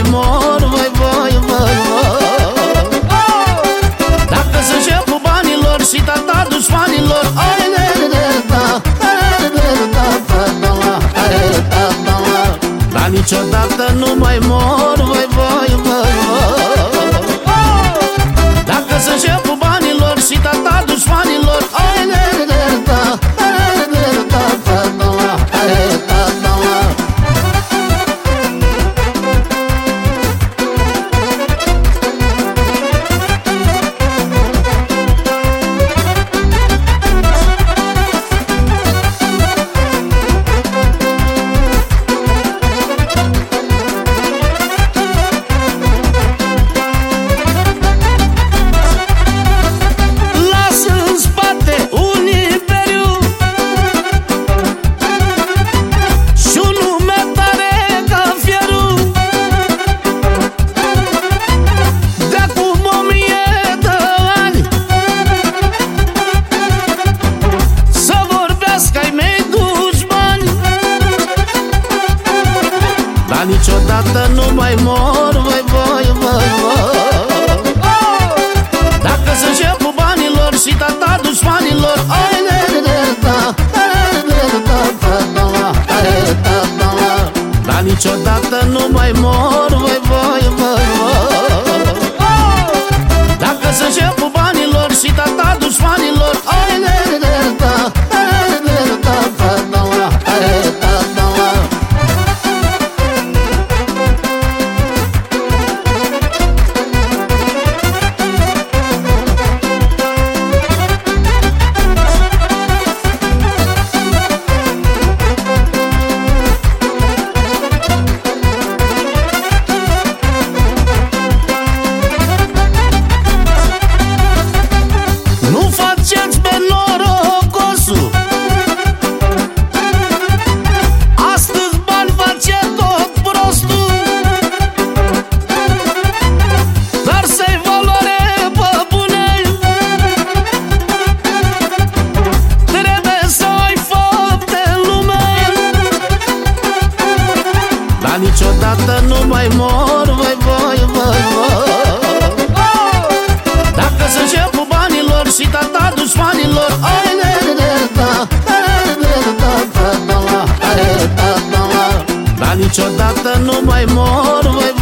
mai mor, vai, vai, vai, vai. Dacă sunt șeful banilor și tata dușmanilor, ai, dar niciodată nu mai mor, vai, vai, vai, vai. Dacă sunt șeful banilor și tata dușmanilor, ai, niciodată nu mai mor, vai, vai, vai, vai. Dacă sunt șeful banilor și tata dușmanilor, ai, dar niciodată nu mai mor, vai, vai, vai, vai. Dacă sunt șeful banilor și tata dușmanilor, ai, niciodată nu mai mor, vai, vai, vai, vai. Dacă sunt șeful banilor și tata dușmanilor, ai, dar niciodată nu mai mor, vai,